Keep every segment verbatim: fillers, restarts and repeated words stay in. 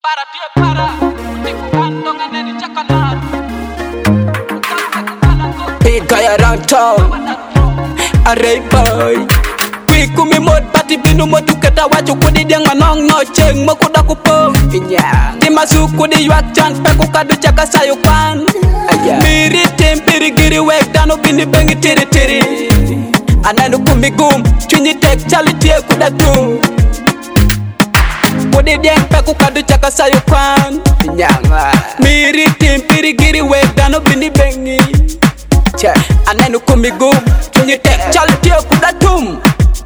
Para tie para, tikupando nganeni chakalar. Big guy around town, a ray boy. Quick kumi mod pati binu mo tuketa wachu kudi diang manong no cheng mo kuda kupo. Di masuk kudi yuak chan peku kadu chaka sayu pan. Miri tempiri giri wek dano bini bengi tiri tiri. Ananu kumi gum, chunyi tek chali tie kuda tum. Kudi diang peku kadu chaka sayu pan. Miri tempiri giri wek dano bini bengi. Ananu kumi gum, chunyi tek chali tie kuda tum.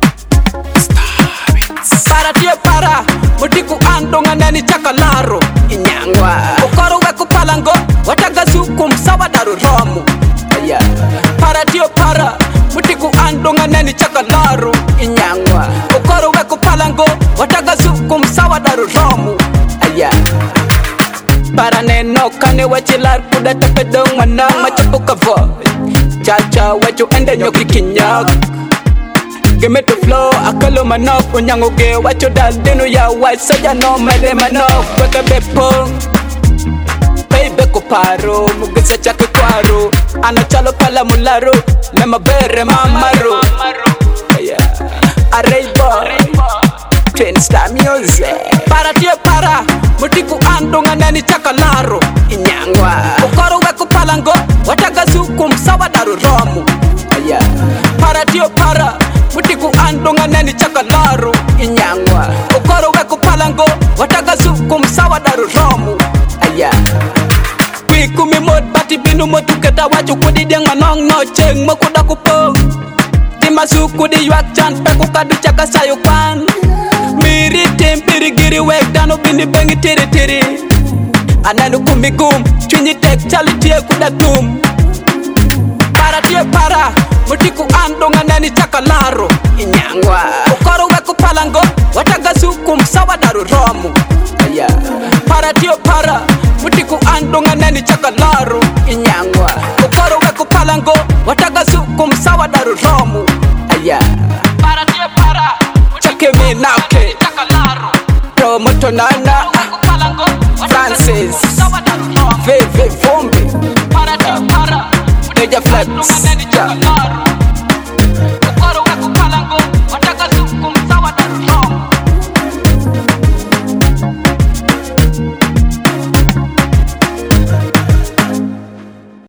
Para tie para, mutiku ando nganeni chakalaro inyangwa. Ukoro weku palango, wataga sukum sawa daru romu. Para tie para, mutiku ando nganeni chakalaro inyangwa. Ukoro weku palango, wataga sukum sawa daru romu. Para neno kane wachilar kuda tepedong manang machapu kavo. Chacha wachu ende nyoki kinyak. Give me the flow, akalo manok unyango ge wacho dal denu ya wai saja no mele manok weka bepong baby ko paro mugisa chake kwaro ana chalo pala mularo lema bere mamaro yeah array boy twin star music para tie para mutiku ando nganeni chakalaro inyangwa ukoro weko palango wataga sukum sawa daru romu yeah para tie para mutiku ando nganeni chakalaro inyangwa ukoro weko palango wataga sukum sawa daru romu aya kwiku mi mod bati binu motuketa wachu kudi diang manong no cheng mo kuda kupong di masuku di yuak chan peku kadu chaka sayu pan miri tempiri giri wek dano bini bengi tiri tiri ananu kumi gum chunyi tek chali tie kuda tum para tie para mutiku ando nganeni chakalaro inyangwa ukoro weku palango wataga sukum sawa daru romu para tie para mutiku ando nganeni chakalaro inyangwa ukoro weku palango wataga sukum sawa daru romu para tie para chake me nauke chakalaro promoto nana Francis Veve Vombi para tie para Deja Flex